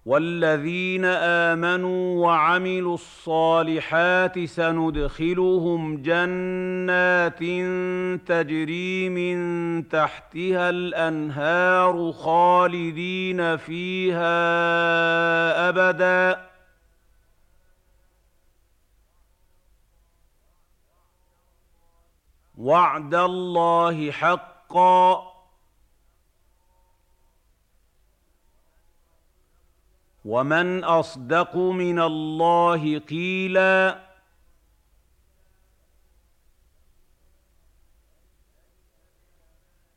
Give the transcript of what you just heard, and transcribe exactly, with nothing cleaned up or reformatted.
وَالَّذِينَ آمَنُوا وَعَمِلُوا الصَّالِحَاتِ سَنُدْخِلُهُمْ جَنَّاتٍ تَجْرِي مِن تَحْتِهَا الْأَنْهَارُ خَالِدِينَ فِيهَا أَبَدًا ۖ وَعْدَ اللَّهِ حَقًّا ۚ وَمَنْ أَصْدَقُ مِنَ اللَّهِ قِيلًا